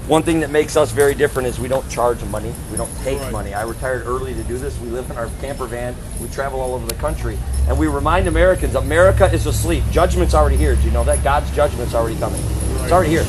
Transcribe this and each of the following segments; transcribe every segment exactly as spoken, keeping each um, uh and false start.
One thing that makes us very different is we don't charge money. We don't take Right. money. I retired early to do this. We live in our camper van. We travel all over the country. And we remind Americans, America is asleep. Judgment's already here. Do you know that? God's judgment's already coming. Right. It's already here.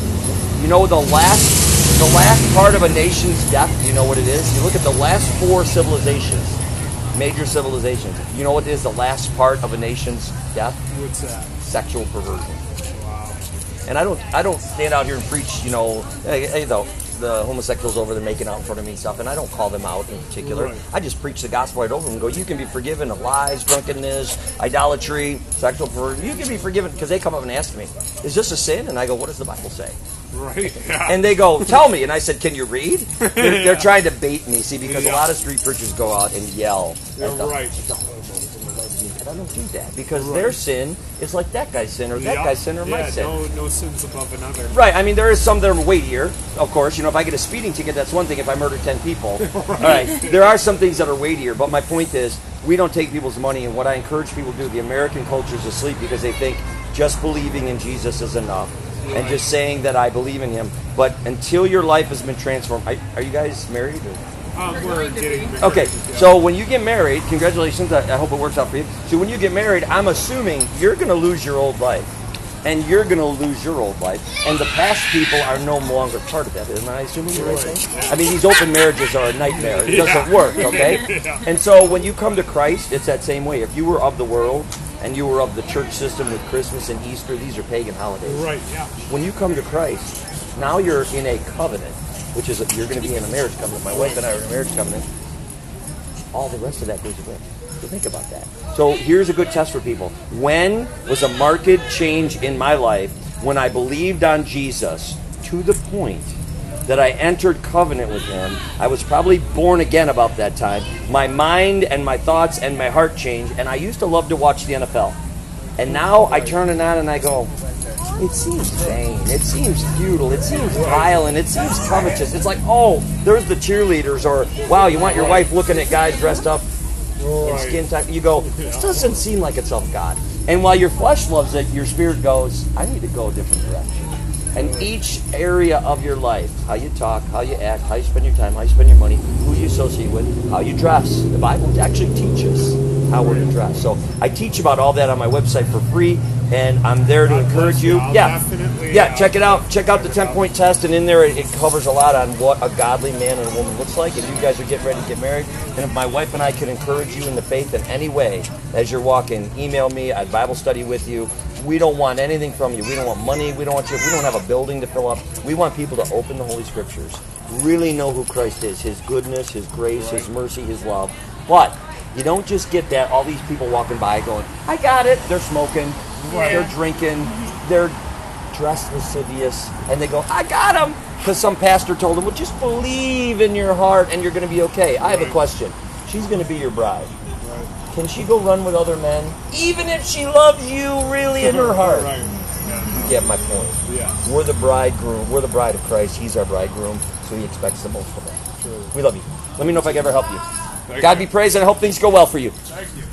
You know the last, the last part of a nation's death, you know what it is? You look at the last four civilizations, major civilizations. You know what is the last part of a nation's death? What's that? Sexual perversion. Wow. And I don't, I don't stand out here and preach, you know, hey, hey though, the homosexuals over there making out in front of me and stuff, and I don't call them out in particular. Right. I just preach the gospel right over them and go, you can be forgiven of lies, drunkenness, idolatry, sexual perversion. You can be forgiven, because they come up and ask me, is this a sin? And I go, what does the Bible say? Right. Yeah. And they go, tell me. And I said, can you read? They're, they're Yeah. trying to bait me, see, because Yeah. a lot of street preachers go out and yell. You're at the, right. the homos and the lesbians. But I don't do that, because Right. their sin is like that guy's sin, or that Yeah. guy's sin, or my Yeah, sin. No, no sins above another. Right. I mean, there is some that are weightier, of course. You know, if I get a speeding ticket, that's one thing. If I murder ten people, all right. There are some things that are weightier. But my point is, we don't take people's money. And what I encourage people to do, the American culture is asleep because they think just believing in Jesus is enough, and Right. just saying that I believe in Him. But until your life has been transformed, are, are you guys married? Or? Um, we're getting married. Okay, Yeah. so when you get married, congratulations, I, I hope it works out for you. So when you get married, I'm assuming you're going to lose your old life, and you're going to lose your old life, and the past people are no longer part of that. Am I assuming you're right saying? I mean, these open marriages are a nightmare. It doesn't Yeah. work, okay? Yeah. And so when you come to Christ, it's that same way. If you were of the world, and you were of the church system with Christmas and Easter, these are pagan holidays. Right. Yeah. When you come to Christ, now you're in a covenant, which is, a, you're going to be in a marriage covenant. My wife and I are in a marriage covenant. All the rest of that goes away. So think about that. So here's a good test for people. When was a marked change in my life when I believed on Jesus to the point that I entered covenant with Him? I was probably born again about that time. My mind and my thoughts and my heart changed, and I used to love to watch the N F L. And now I turn it on and I go, it seems vain. It seems futile. It seems violent. It seems covetous. It's like, oh, there's the cheerleaders, or wow, you want your wife looking at guys dressed up in skin tight. You go, this doesn't seem like it's of God. And while your flesh loves it, your spirit goes, I need to go a different direction. And each area of your life, how you talk, how you act, how you spend your time, how you spend your money, who you associate with, how you dress. The Bible actually teaches how we're to dress. So I teach about all that on my website for free, and I'm there to God encourage bless you. you. I'll Yeah, definitely, yeah. uh, Check it out. Check out the ten-point test, and in there it, it covers a lot on what a godly man and woman looks like. If you guys are getting ready to get married, and if my wife and I can encourage you in the faith in any way as you're walking, email me. I'd Bible study with you. We don't want anything from you. We don't want money. We don't want you. We don't have a building to fill up. We want people to open the Holy Scriptures, really know who Christ is, His goodness, His grace, His mercy, His love. But you don't just get that. All these people walking by going, I got it. They're smoking. They're drinking. They're dressed lascivious. And they go, I got them. Because some pastor told them, well, just believe in your heart and you're going to be okay. I have a question. She's going to be your bride. Can she go run with other men, even if she loves you really in her heart? Right. You get my point. Yeah. We're the bridegroom. We're the bride of Christ. He's our bridegroom, so He expects the most from us. True. We love you. Let me know if I can ever help you. Thank God you. be praised, and I hope things go well for you. Thank you.